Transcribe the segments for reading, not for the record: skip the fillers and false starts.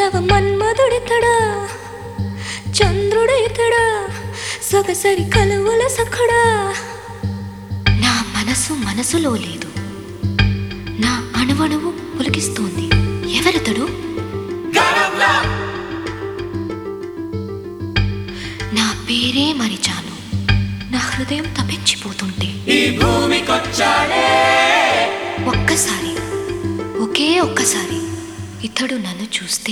నవ మన్మధుడితడా చంద్రుడితడా సొగసరి కలువల సఖడా నా మనసులో లేదు నా అణువణువు పులికిస్తోంది ఎవరితడు నా పేరే మరిచాను నా హృదయం తపించిపోతుంటే ఈ భూమికొచ్చాడే ఒక్కసారి ఒకే ఒక్కసారి ఇతడు నన్ను చూస్తే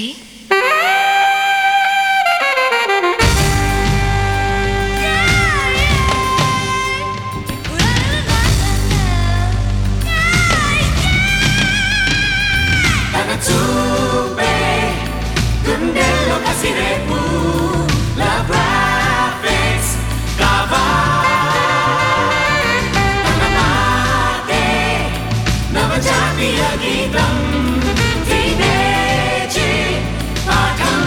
తన చూపే గుండెల్లో కసిరేపు లవ్ గ్రాఫిక్స్ కావా తన మాటే నవజాతీయ గీతం వినేచి పాఠం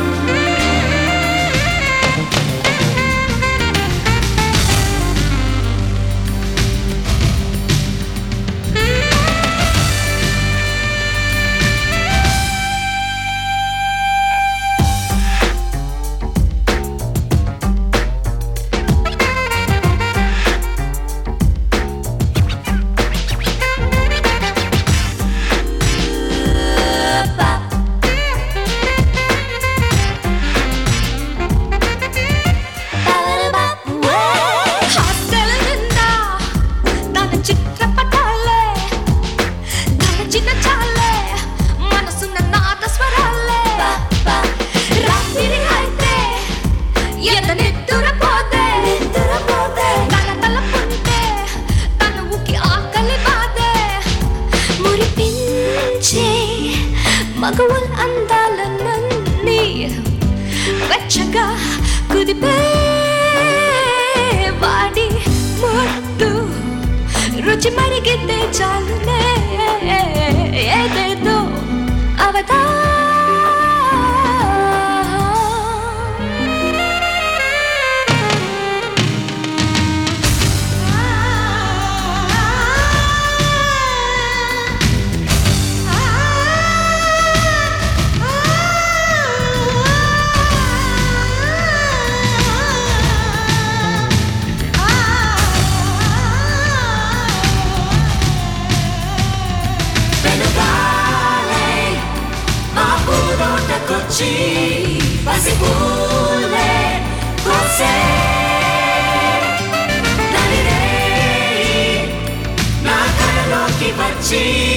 మగవుల అందాలన్నీ వెచ్చగా కుదిపే వాడి ముద్దు రుచి మరిగితే చాలునే ఏదేదో అవదా పసిపూలే కోసే నా కలలోకి వచ్చి